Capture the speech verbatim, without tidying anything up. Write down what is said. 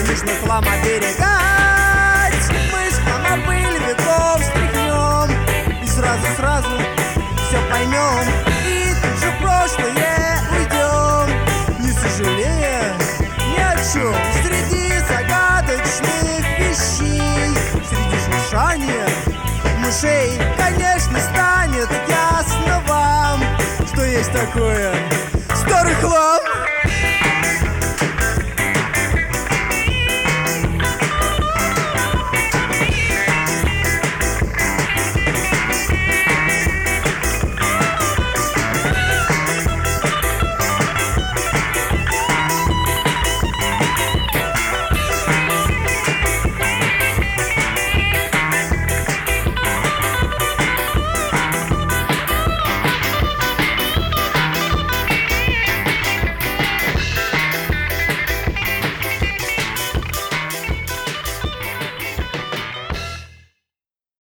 нужно хлам оберегать. Мы с хлама пыль веков стряхнем и сразу-сразу все поймем, и тут же в прошлое уйдем, не сожалея ни о чем. Среди загадочных вещей, среди шуршания мышей, конечно, станет ясно вам, что есть такое старый хлам.